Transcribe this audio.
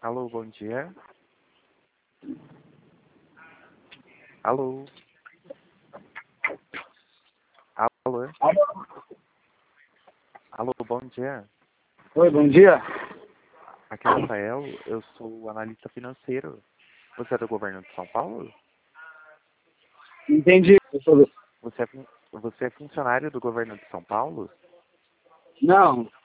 Alô, bom dia. Alô. Alô. Alô? Alô, bom dia. Oi, bom dia. Aqui é o Rafael, eu sou analista financeiro. Você é do governo de São Paulo? Entendi. Você é funcionário do governo de São Paulo? Não,